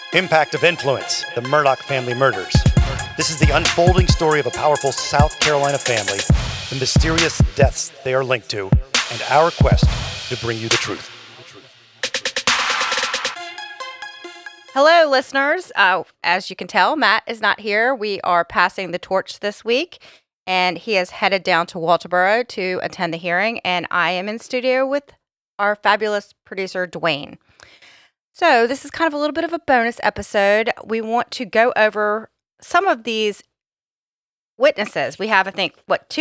Impact of Influence, the Murdaugh Family Murders. This is the unfolding story of a powerful South Carolina family, the mysterious deaths they are linked to, and our quest to bring you the truth. Hello, listeners. As you can tell, Matt is not here. We are passing the torch this week, and he is headed down to Walterboro to attend the hearing, and I am in studio with our fabulous producer, Dwayne. So this is kind of a little bit of a bonus episode. We want to go over some of these witnesses. We have, I think,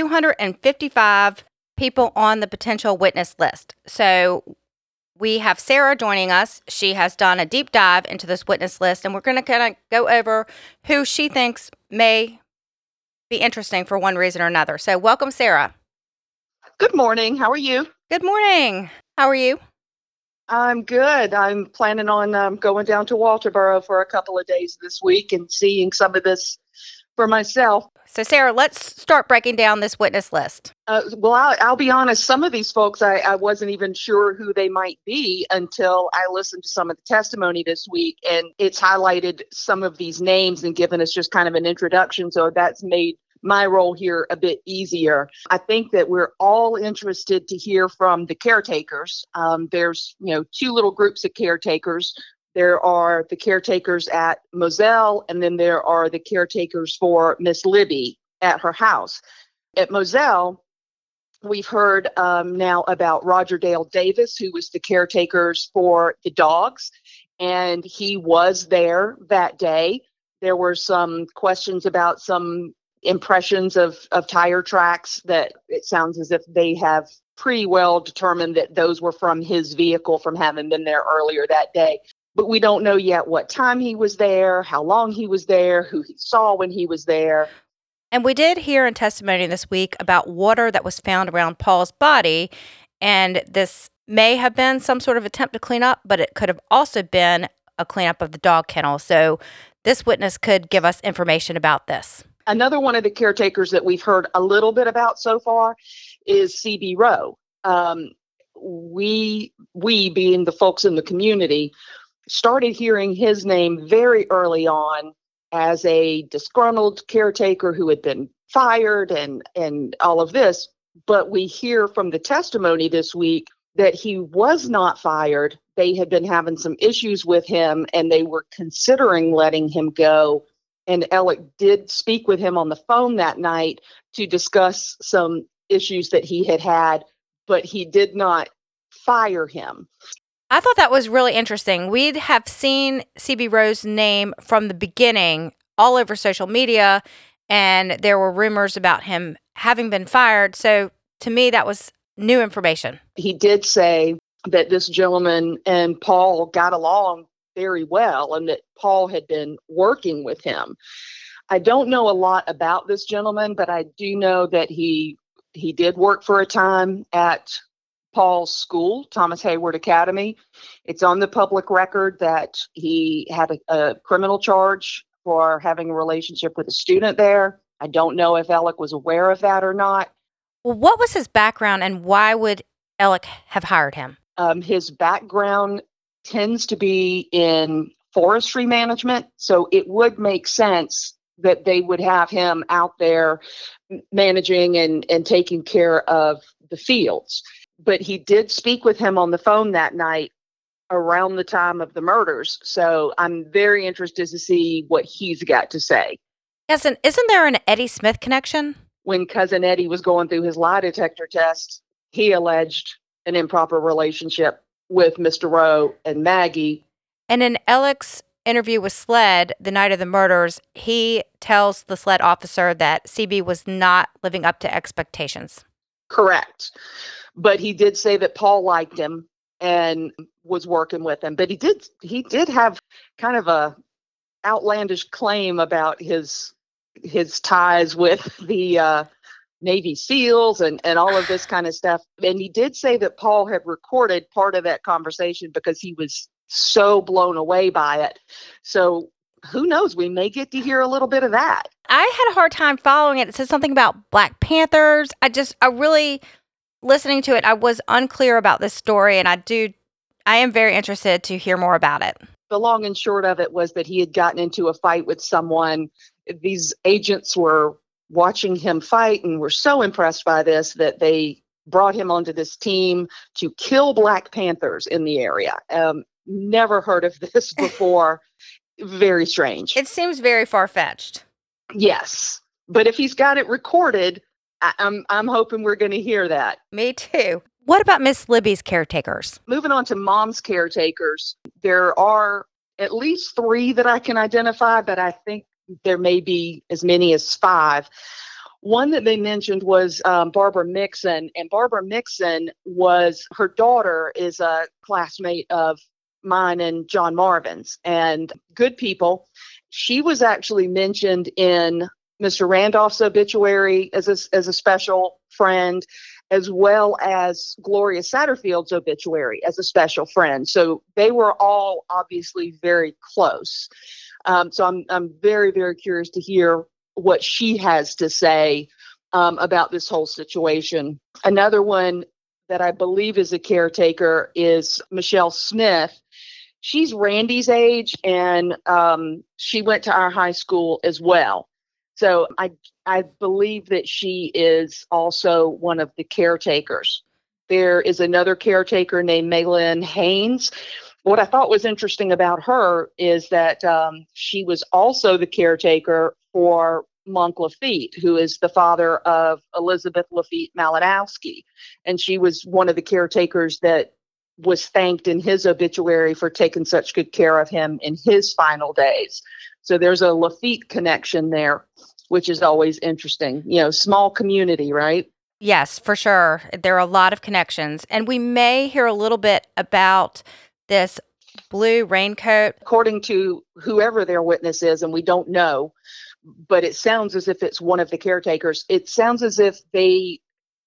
255 people on the potential witness list. So we have Sarah joining us. She has done a deep dive into this witness list, and we're going to kind of go over who she thinks may be interesting for one reason or another. So welcome, Sarah. Good morning. How are you? Good morning. How are you? I'm good. I'm planning on going down to Walterboro for a couple of days this week and seeing some of this for myself. So, Sarah, let's start breaking down this witness list. I'll be honest. Some of these folks, I wasn't even sure who they might be until I listened to some of the testimony this week, and it's highlighted some of these names and given us just kind of an introduction. So that's made my role here a bit easier. I think that we're all interested to hear from the caretakers. There's, two little groups of caretakers. There are the caretakers at Moselle, and then there are the caretakers for Miss Libby at her house. At Moselle, we've heard now about Roger Dale Davis, who was the caretakers for the dogs, and he was there that day. There were some questions about some impressions of tire tracks that it sounds as if they have pretty well determined that those were from his vehicle from having been there earlier that day. But we don't know yet what time he was there, how long he was there, who he saw when he was there. And we did hear in testimony this week about water that was found around Paul's body, and this may have been some sort of attempt to clean up, but it could have also been a cleanup of the dog kennel. So this witness could give us information about this. Another one of the caretakers that we've heard a little bit about so far is C.B. Rowe. We being the folks in the community, started hearing his name very early on as a disgruntled caretaker who had been fired and all of this. But we hear from the testimony this week that he was not fired. They had been having some issues with him, and they were considering letting him go. And Alec did speak with him on the phone that night to discuss some issues that he had, but he did not fire him. I thought that was really interesting. We'd have seen C.B. Rowe's name from the beginning all over social media, and there were rumors about him having been fired. So to me, that was new information. He did say that this gentleman and Paul got along very well and that Paul had been working with him. I don't know a lot about this gentleman, but I do know that he did work for a time at Paul's school, Thomas Hayward Academy. It's on the public record that he had a criminal charge for having a relationship with a student there. I don't know if Alec was aware of that or not. Well, what was his background and why would Alec have hired him? His background tends to be in forestry management, so it would make sense that they would have him out there managing and taking care of the fields. But he did speak with him on the phone that night around the time of the murders, so I'm very interested to see what he's got to say. Yes, and isn't there an Eddie Smith connection? When Cousin Eddie was going through his lie detector test, he alleged an improper relationship with Mr. Rowe and Maggie. And in Alec's interview with SLED the night of the murders, he tells the SLED officer that CB was not living up to expectations. Correct. But he did say that Paul liked him and was working with him. But he did have kind of a outlandish claim about his ties with the Navy SEALs and all of this kind of stuff. And he did say that Paul had recorded part of that conversation because he was so blown away by it. So who knows? We may get to hear a little bit of that. I had a hard time following it. It said something about Black Panthers. I really, listening to it, I was unclear about this story, and I am very interested to hear more about it. The long and short of it was that he had gotten into a fight with someone. These agents were watching him fight and were so impressed by this that they brought him onto this team to kill Black Panthers in the area. Never heard of this before. Very strange. It seems very far-fetched. Yes. But if he's got it recorded, I'm hoping we're going to hear that. Me too. What about Miss Libby's caretakers? Moving on to mom's caretakers, there are at least 3 that I can identify, but I think there may be as many as 5. One that they mentioned was Barbara Mixon, and Barbara Mixon her daughter is a classmate of mine and John Marvin's, and good people. She was actually mentioned in Mr. Randolph's obituary as a special friend, as well as Gloria Satterfield's obituary as a special friend. So they were all obviously very close. So I'm very, very curious to hear what she has to say about this whole situation. Another one that I believe is a caretaker is Michelle Smith. She's Randy's age, and she went to our high school as well. So I believe that she is also one of the caretakers. There is another caretaker named Maylin Haynes. What I thought was interesting about her is that she was also the caretaker for Monk Lafitte, who is the father of Elizabeth Lafitte Malinowski. And she was one of the caretakers that was thanked in his obituary for taking such good care of him in his final days. So there's a Lafitte connection there, which is always interesting. Small community, right? Yes, for sure. There are a lot of connections. And we may hear a little bit about this blue raincoat. According to whoever their witness is, and we don't know, but it sounds as if it's one of the caretakers. It sounds as if they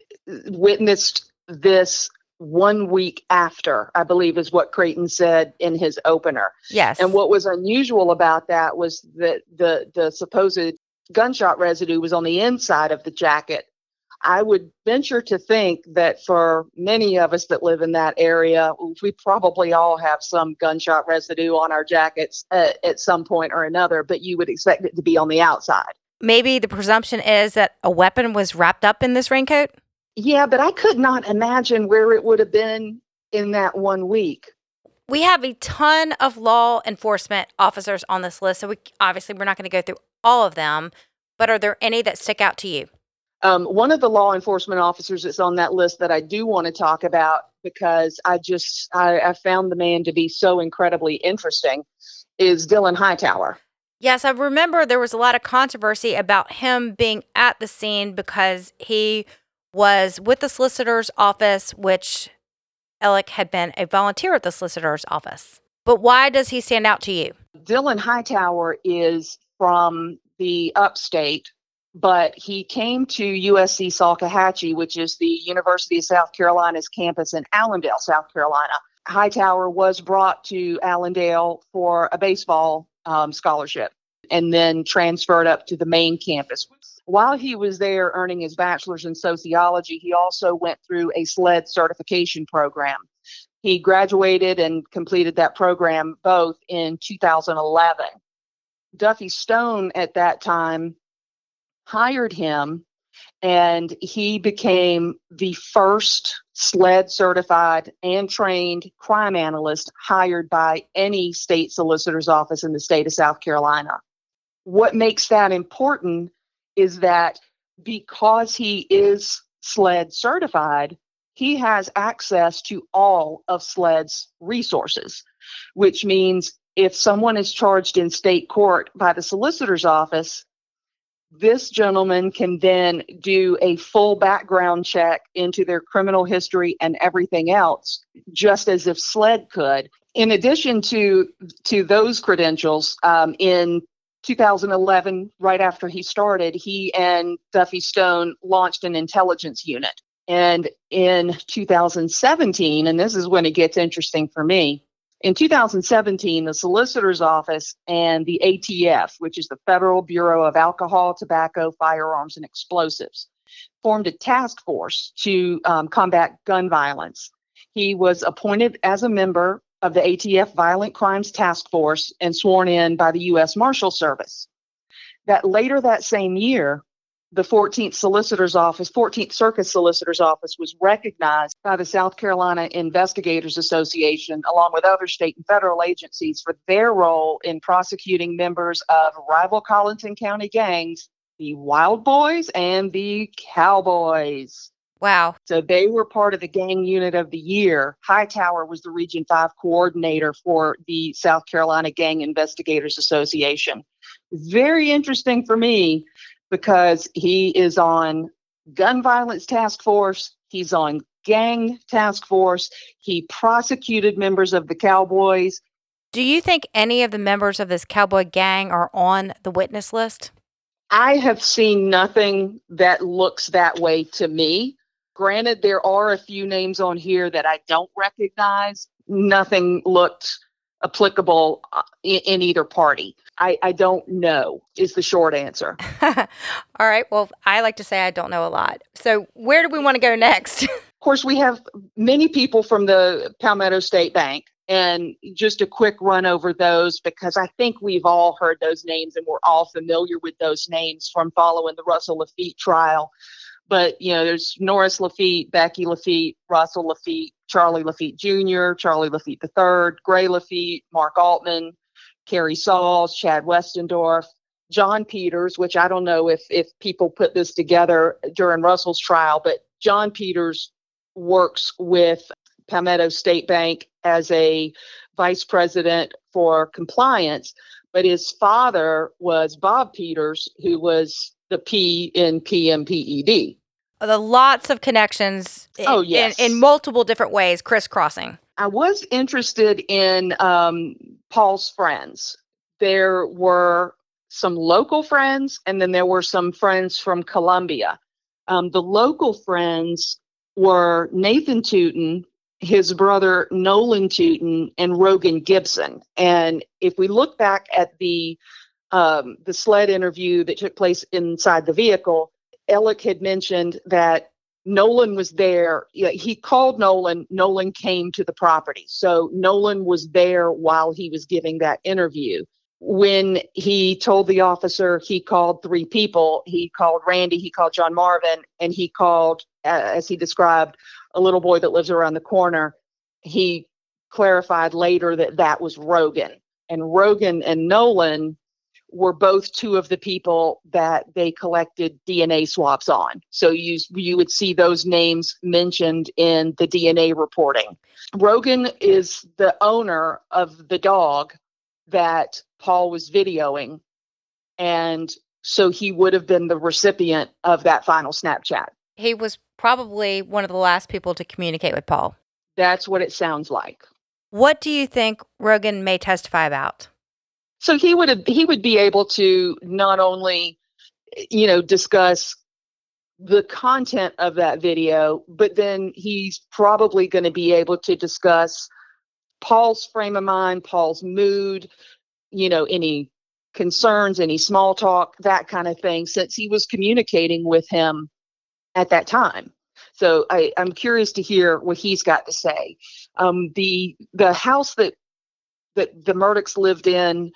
witnessed this 1 week after, I believe is what Creighton said in his opener. Yes. And what was unusual about that was that the supposed gunshot residue was on the inside of the jacket. I would venture to think that for many of us that live in that area, we probably all have some gunshot residue on our jackets at some point or another, but you would expect it to be on the outside. Maybe the presumption is that a weapon was wrapped up in this raincoat? Yeah, but I could not imagine where it would have been in that 1 week. We have a ton of law enforcement officers on this list, so we're not going to go through all of them, but are there any that stick out to you? One of the law enforcement officers that's on that list that I do want to talk about, because I found the man to be so incredibly interesting, is Dylan Hightower. Yes, I remember there was a lot of controversy about him being at the scene because he was with the solicitor's office, which Alec had been a volunteer at the solicitor's office. But why does he stand out to you? Dylan Hightower is from the upstate, but he came to USC Salkehatchie, which is the University of South Carolina's campus in Allendale, South Carolina. Hightower was brought to Allendale for a baseball scholarship and then transferred up to the main campus. While he was there earning his bachelor's in sociology, he also went through a SLED certification program. He graduated and completed that program both in 2011. Duffy Stone at that time hired him, and he became the first SLED certified and trained crime analyst hired by any state solicitor's office in the state of South Carolina. What makes that important is that because he is SLED certified, he has access to all of SLED's resources, which means if someone is charged in state court by the solicitor's office, this gentleman can then do a full background check into their criminal history and everything else, just as if SLED could. In addition to those credentials, in 2011, right after he started, he and Duffy Stone launched an intelligence unit. And in 2017, and this is when it gets interesting for me, in 2017, the solicitor's office and the ATF, which is the Federal Bureau of Alcohol, Tobacco, Firearms, and Explosives, formed a task force to combat gun violence. He was appointed as a member of the ATF Violent Crimes Task Force and sworn in by the U.S. Marshal Service. That later that same year, the 14th Circuit Solicitor's Office was recognized by the South Carolina Investigators Association, along with other state and federal agencies, for their role in prosecuting members of rival Colleton County gangs, the Wild Boys and the Cowboys. Wow. So they were part of the Gang Unit of the Year. Hightower was the Region 5 coordinator for the South Carolina Gang Investigators Association. Very interesting for me because he is on Gun Violence Task Force. He's on Gang Task Force. He prosecuted members of the Cowboys. Do you think any of the members of this cowboy gang are on the witness list? I have seen nothing that looks that way to me. Granted, there are a few names on here that I don't recognize. Nothing looked applicable in either party. I don't know is the short answer. All right. Well, I like to say I don't know a lot. So where do we want to go next? Of course, we have many people from the Palmetto State Bank. And just a quick run over those, because I think we've all heard those names and we're all familiar with those names from following the Russell Laffitte trial. But, there's Norris Laffitte, Becky Laffitte, Russell Laffitte, Charlie Laffitte Jr., Charlie Laffitte III, Gray Laffitte, Mark Altman, Kerry Sauls, Chad Westendorf, John Peters, which I don't know if people put this together during Russell's trial, but John Peters works with Palmetto State Bank as a vice president for compliance, but his father was Bob Peters, who was the P in PMPED. The lots of connections in multiple different ways, crisscrossing. I was interested in Paul's friends. There were some local friends, and then there were some friends from Columbia. The local friends were Nathan Tootin, his brother Nolan Tootin, and Rogan Gibson. And if we look back at the sled interview that took place inside the vehicle, Alec had mentioned that Nolan was there. He called Nolan. Nolan came to the property. So Nolan was there while he was giving that interview. When he told the officer he called three people, he called Randy, he called John Marvin, and he called, as he described, a little boy that lives around the corner. He clarified later that that was Rogan. And Rogan and Nolan were both two of the people that they collected DNA swabs on. So you would see those names mentioned in the DNA reporting. Rogan is the owner of the dog that Paul was videoing. And so he would have been the recipient of that final Snapchat. He was probably one of the last people to communicate with Paul. That's what it sounds like. What do you think Rogan may testify about? So he would be able to not only, discuss the content of that video, but then he's probably going to be able to discuss Paul's frame of mind, Paul's mood, any concerns, any small talk, that kind of thing, since he was communicating with him at that time. So I'm curious to hear what he's got to say. The house that the Murdaughs lived in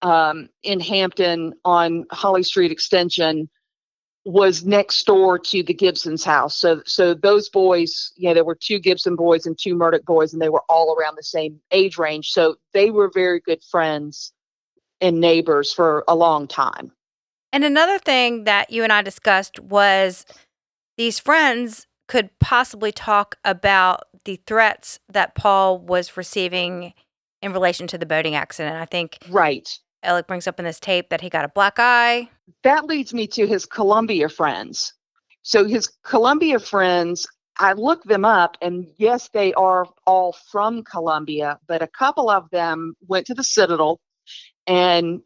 Hampton on Holly Street Extension was next door to the Gibson's house. So those boys, there were two Gibson boys and two Murdaugh boys, and they were all around the same age range. So they were very good friends and neighbors for a long time. And another thing that you and I discussed was these friends could possibly talk about the threats that Paul was receiving in relation to the boating accident. I think right. Alec brings up in this tape that he got a black eye. That leads me to his Columbia friends. So his Columbia friends, I looked them up, and yes, they are all from Columbia, but a couple of them went to the Citadel and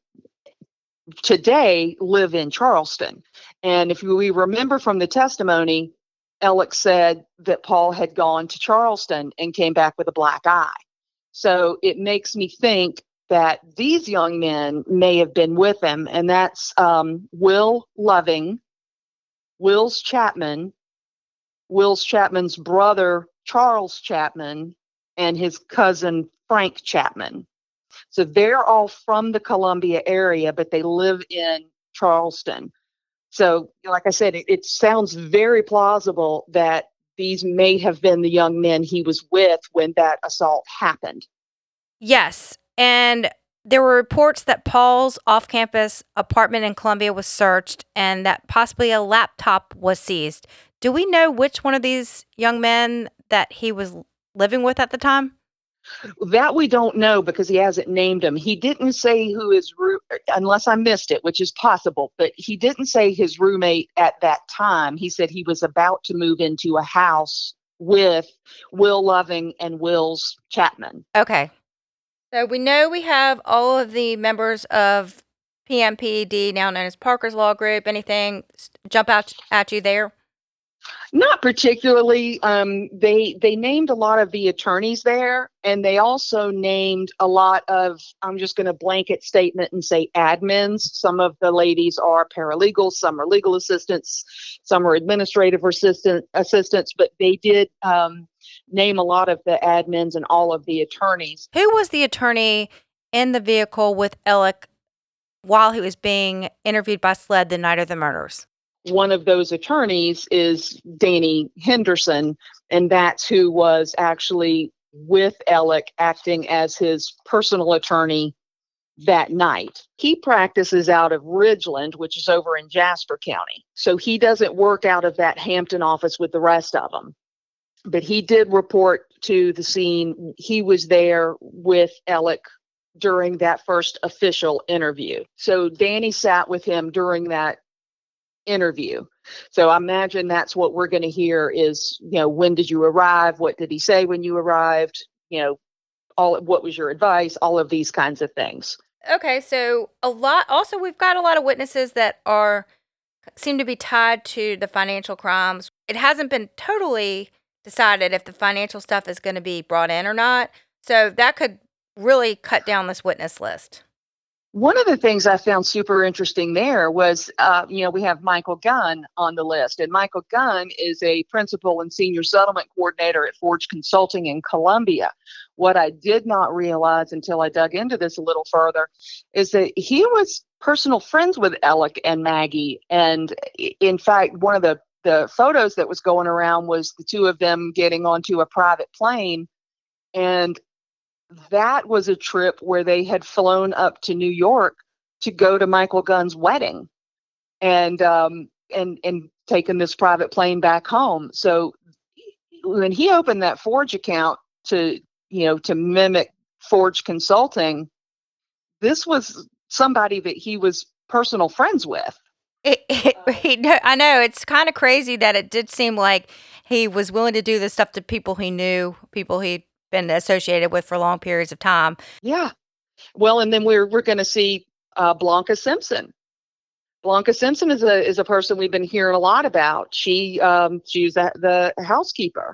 today live in Charleston. And if we remember from the testimony, Alec said that Paul had gone to Charleston and came back with a black eye. So it makes me think that these young men may have been with him, and that's Will Loving, Will's Chapman's brother, Charles Chapman, and his cousin, Frank Chapman. So they're all from the Columbia area, but they live in Charleston. So, like I said, it sounds very plausible that these may have been the young men he was with when that assault happened. Yes. And there were reports that Paul's off campus apartment in Columbia was searched and that possibly a laptop was seized. Do we know which one of these young men that he was living with at the time? That we don't know because he hasn't named him. He didn't say who his unless I missed it, which is possible, but he didn't say his roommate at that time. He said he was about to move into a house with Will Loving and Will's Chapman. Okay. So we know we have all of the members of PMPED, now known as Parker's Law Group. Anything jump out at you there? Not particularly. They named a lot of the attorneys there, and they also named a lot of, I'm just going to blanket statement and say admins. Some of the ladies are paralegals, some are legal assistants, some are administrative assistants, but they did name a lot of the admins and all of the attorneys. Who was the attorney in the vehicle with Alec while he was being interviewed by SLED the night of the murders? One of those attorneys is Danny Henderson, and that's who was actually with Alec acting as his personal attorney that night. He practices out of Ridgeland, which is over in Jasper County. So he doesn't work out of that Hampton office with the rest of them. But he did report to the scene. He was there with Alec during that first official interview. So Danny sat with him during that interview. So I imagine that's what we're going to hear is, when did you arrive? What did he say when you arrived? What was your advice? All of these kinds of things. Okay, so we've got a lot of witnesses that seem to be tied to the financial crimes. It hasn't been totally decided if the financial stuff is going to be brought in or not. So that could really cut down this witness list. One of the things I found super interesting there was, we have Michael Gunn on the list, and Michael Gunn is a principal and senior settlement coordinator at Forge Consulting in Columbia. What I did not realize until I dug into this a little further is that he was personal friends with Alec and Maggie. And in fact, one of the photos that was going around was the two of them getting onto a private plane. And that was a trip where they had flown up to New York to go to Michael Gunn's wedding and taken this private plane back home. So when he opened that Forge account to mimic Forge Consulting, this was somebody that he was personal friends with. I know it's kind of crazy that it did seem like he was willing to do this stuff to people he knew, people he'd been associated with for long periods of time. Yeah. Well, and then we're going to see Blanca Simpson. Blanca Simpson is a person we've been hearing a lot about. She's the housekeeper,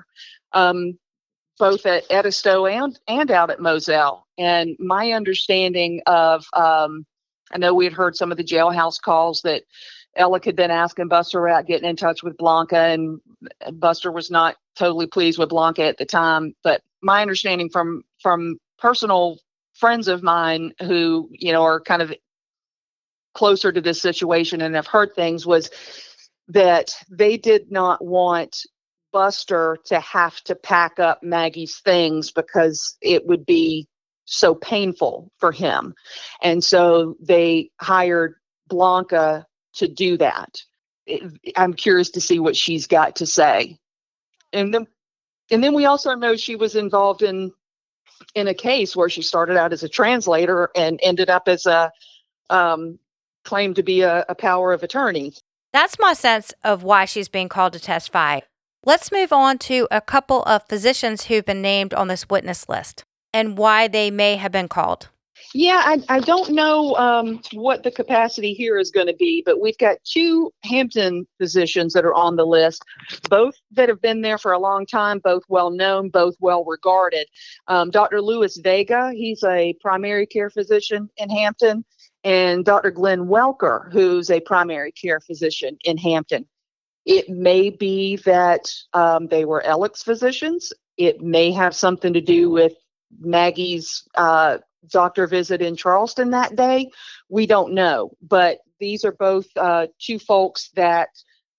both at Edisto and out at Moselle. And my understanding of, I know we had heard some of the jailhouse calls that Alec had been asking Buster about getting in touch with Blanca, and Buster was not totally pleased with Blanca at the time. But my understanding from personal friends of mine who, are kind of closer to this situation and have heard things was that they did not want Buster to have to pack up Maggie's things because it would be so painful for him. And so they hired Blanca to do that. I'm curious to see what she's got to say. And then we also know she was involved in a case where she started out as a translator and ended up as a claimed to be a power of attorney. That's my sense of why she's being called to testify. Let's move on to a couple of physicians who've been named on this witness list and why they may have been called. Yeah, I don't know what the capacity here is going to be, but we've got two Hampton physicians that are on the list, both that have been there for a long time, both well-known, both well-regarded. Dr. Louis Vega, he's a primary care physician in Hampton, and Dr. Glenn Welker, who's a primary care physician in Hampton. It may be that they were Alec's physicians. It may have something to do with Maggie's doctor visit in Charleston that day. We don't know, but these are both two folks that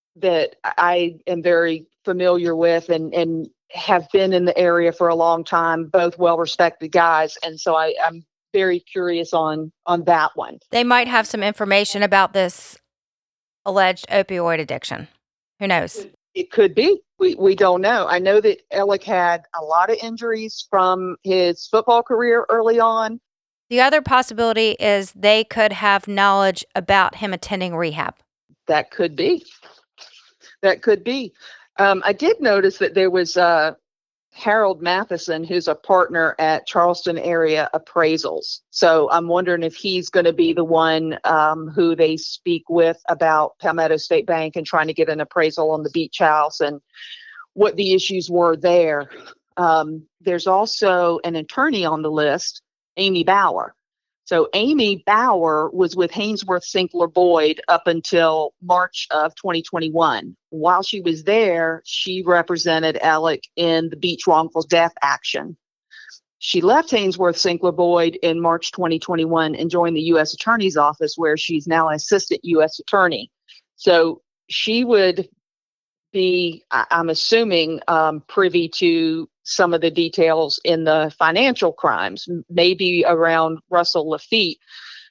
I am very familiar with and have been in the area for a long time, both well-respected guys. And so I'm very curious on that one. They might have some information about this alleged opioid addiction. Who knows? It could be. We don't know. I know that Alec had a lot of injuries from his football career early on. The other possibility is they could have knowledge about him attending rehab. That could be. That could be. I did notice that there was Harold Matheson, who's a partner at Charleston Area Appraisals. So I'm wondering if he's going to be the one who they speak with about Palmetto State Bank and trying to get an appraisal on the beach house and what the issues were there. There's also an attorney on the list, Amy Bauer. So Amy Bauer was with Haynesworth Sinkler Boyd up until March of 2021. While she was there, she represented Alec in the beach wrongful death action. She left Haynesworth Sinkler Boyd in March 2021 and joined the U.S. Attorney's Office, where she's now an assistant U.S. attorney. So she would be, I'm assuming, privy to some of the details in the financial crimes, maybe around Russell Lafitte.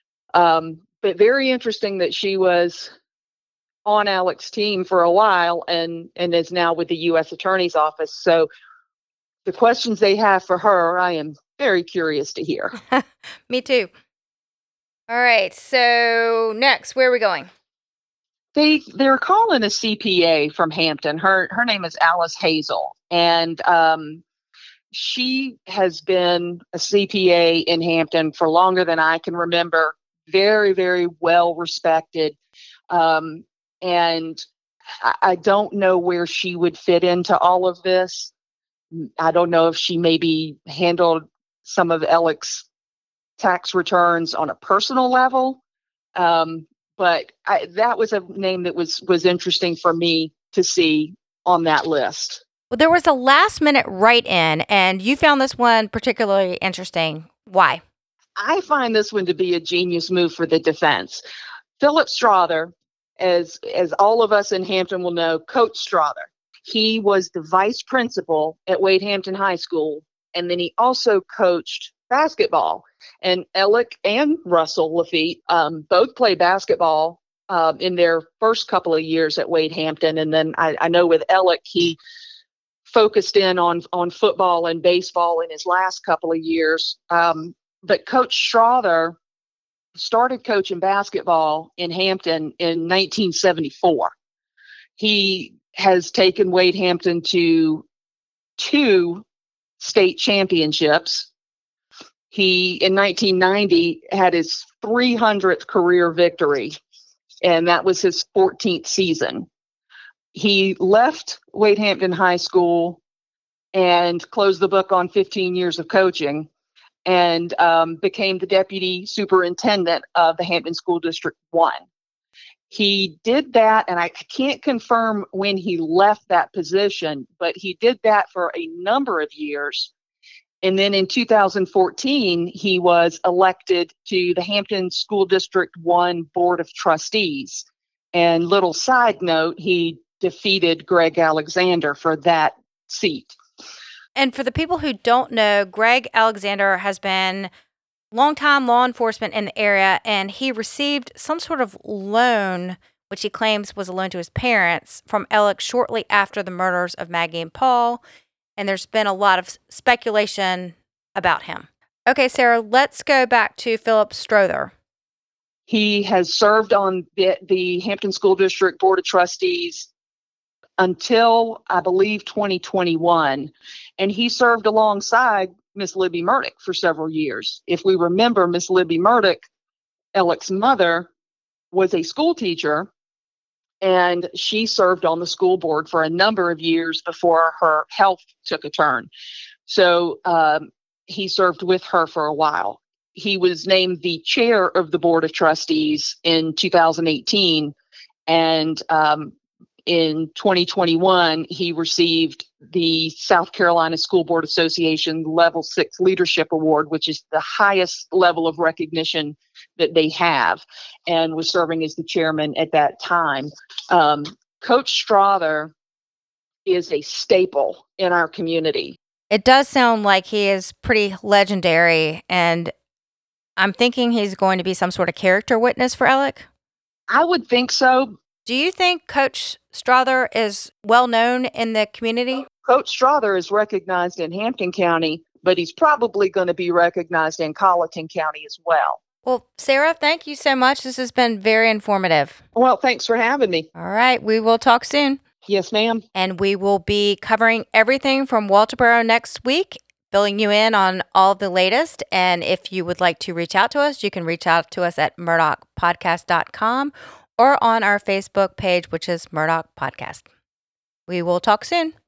But very interesting that she was on Alec's team for a while and is now with the U.S. Attorney's Office. So the questions they have for her, I am very curious to hear. Me too. All right. So next, where are we going? They're calling a CPA from Hampton. Her name is Alice Hazel, and she has been a CPA in Hampton for longer than I can remember. Very, very well respected. And I don't know where she would fit into all of this. I don't know if she maybe handled some of Alec's tax returns on a personal level. But that was a name that was interesting for me to see on that list. Well, there was a last minute write-in, and you found this one particularly interesting. Why? I find this one to be a genius move for the defense. Philip Strother, as all of us in Hampton will know, Coach Strother. He was the vice principal at Wade Hampton High School, and then he also coached basketball. And Alec and Russell Lafitte both played basketball in their first couple of years at Wade Hampton. And then I know with Alec, he focused in on football and baseball in his last couple of years. But Coach Strother started coaching basketball in Hampton in 1974. He has taken Wade Hampton to 2 state championships. He, in 1990, had his 300th career victory, and that was his 14th season. He left Wade Hampton High School and closed the book on 15 years of coaching and became the deputy superintendent of the Hampton School District 1. He did that, and I can't confirm when he left that position, but he did that for a number of years. And then in 2014, he was elected to the Hampton School District 1 Board of Trustees. And little side note, he defeated Greg Alexander for that seat. And for the people who don't know, Greg Alexander has been longtime law enforcement in the area, and he received some sort of loan, which he claims was a loan to his parents, from Alec shortly after the murders of Maggie and Paul. And there's been a lot of speculation about him. Okay, Sarah, let's go back to Philip Strother. He has served on the Hampton School District Board of Trustees until, I believe, 2021. And he served alongside Miss Libby Murdoch for several years. If we remember, Miss Libby Murdoch, Alec's mother, was a school teacher, and she served on the school board for a number of years before her health took a turn. So he served with her for a while. He was named the chair of the Board of Trustees in 2018. And in 2021, he received the South Carolina School Board Association Level 6 Leadership Award, which is the highest level of recognition that they have, and was serving as the chairman at that time. Coach Strother is a staple in our community. It does sound like he is pretty legendary, and I'm thinking he's going to be some sort of character witness for Alec. I would think so. Do you think Coach Strother is well known in the community? Coach Strother is recognized in Hampton County, but he's probably going to be recognized in Colleton County as well. Well, Sarah, thank you so much. This has been very informative. Well, thanks for having me. All right, we will talk soon. Yes, ma'am. And we will be covering everything from Walterboro next week, filling you in on all the latest. And if you would like to reach out to us, you can reach out to us at murdochpodcast.com or on our Facebook page, which is Murdoch Podcast. We will talk soon.